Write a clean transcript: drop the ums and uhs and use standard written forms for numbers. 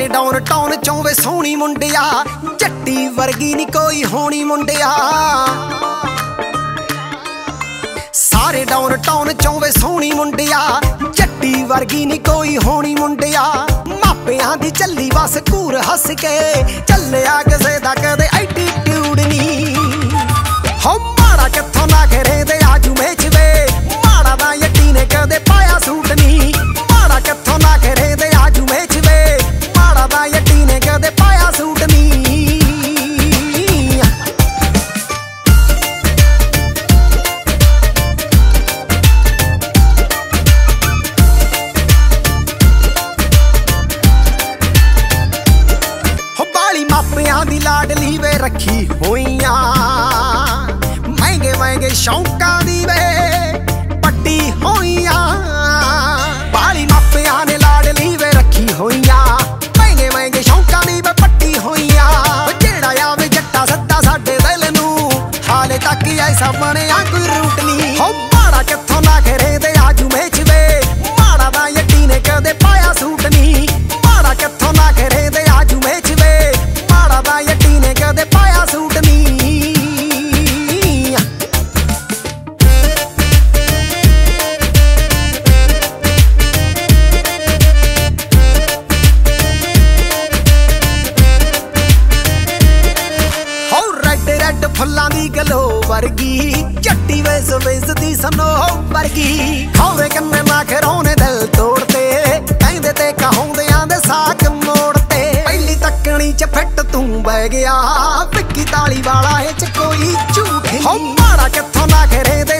ਸਾਰੇ down town ਚੋਂ ਵੇ ਸੋਹਣੀ ਮੁੰਡਿਆ, ਜੱਟੀ ਵਰਗੀ ਨੀ ਕੋਈ ਹੋਣੀ ਮੁੰਡਿਆ। ਸਾਰੇ ਡਾਊਨ ਟਾਊਨ ਚੋਂ ਵੇ ਸੋਹਣੀ ਮੁੰਡਿਆ, ਜੱਟੀ ਵਰਗੀ ਨੀ ਕੋਈ ਹੋਣੀ ਮੁੰਡਿਆ। ਮਾਪਿਆਂ ਦੀ ਚੱਲੀ ਬਸ ਘੂਰ ਹੱਸ ਕੇ, ਚੱਲਿਆ ਕਿਸੇ ਦਾ ਕਦੇ ਐਟੀਟਿਊਡ ਨੀ। ਹੋ ਮਾੜਾ ਕਿੱਥੋਂ ਨਾ ਕਰੇ ਤੇ ਆਜੂ ਮੇਚ ਵੇ, ਮਾੜਾ ਦਾ ਯੱਟੀ ਨੇ ਕਦੇ ਪਾਇਆ ਸੂਟ ਨੀ। ਮਾੜਾ ਕਿੱਥੋਂ ਨਾ ਕਰੇ ਤੇ ਆਜੂ ਮੇਚ ਵੇ, ਮਾੜਾ ਦਾ ਯੱਟੀ ਨੇ ਕਦੇ ਪਾਇਆ ਸੂਟ ਨੀ। ਮਾਪਿਆਂ ਦੀ ਲਾਡਲੀ ਵੇ ਰੱਖੀ ਹੋਈਆਂ, ਮਹਿੰਗੇ ਮਹਿੰਗੇ ਸ਼ੌਂਕਾਂ ਦੀ ਵੇ ਪੱਟੀ ਹੋਈਆਂ। ਬਾਲੀ ਮਾਪਿਆਂ ਨੇ ਲਾਡਲੀ ਵੇ ਰੱਖੀ ਹੋਈਆਂ, ਮਹਿੰਗੇ ਮਹਿੰਗੇ ਸ਼ੌਂਕਾਂ ਦੀ ਵੇ ਪੱਟੀ ਹੋਈਆਂ। ਜਿਹੜਾ ਆਵੇ ਜੱਟਾ ਸੱਦਾ ਸਾਡੇ ਦਿਲ ਨੂੰ, ਹਾਲੇ ਤੱਕ ਐਸਾ ਬਣਿਆ ਕੋਈ ਰੂਟ ਨੀ। ਹੋ ਮਾੜਾ ਕਿੱਥੋਂ ਨਾ ਕਰੇ ਤੇ ਆਜੂ ਮੇਚ ਵੇ, ਮਾੜਾ ਦਾ ਯੱਟੀ ਨੇ ਕਦੇ ਪਾਇਆ ਸੂਟ ਨੀ। ਮਾੜਾ ਕਿੱਥੋਂ ਨਾ ਕਰੇ ਤੇ ਆਜੂ ਮੇਚ ਵੇ, ਮਾੜਾ ਦਾ ਯੱਟੀ ਨੇ ਕਦੇ ਪਾਇਆ ਸੂਟ ਨੀ। ਹੋ ਰੈਡ ਰੈਡ ਫੁੱਲਾਂ ਦੀ ਗਲੋ ਵਰਗੀ, ਜੱਟੀ ਵੇਸ ਵੇਸਦੀ ਸਨੋ ਵਰਗੀ। ਖਾਵੇ ਕੰਨੇ ਨਾ ਖਰੋਨੇ ਦਿਲ ਤੋੜਤੇ, ਕਹਿੰਦੇ ਤੇ ਕਹਾਉਂਦਿਆਂ ਦੇ ਸਾਕ ਮੋੜਤੇ। ਪਹਿਲੀ ਤੱਕਣੀ ਚ ਫਿੱਟ ਤੂੰ ਬਹਿ ਗਿਆ, ਵਿੱਕੀ ਤਾਲੀ ਵਾਲਾ ਇਹ ਚ ਕੋਈ ਝੂਠ ਨੀ। ਹੋ ਮਾੜਾ ਕਿੱਥੋਂ ਨਾ ਕਰੇ ਤੇ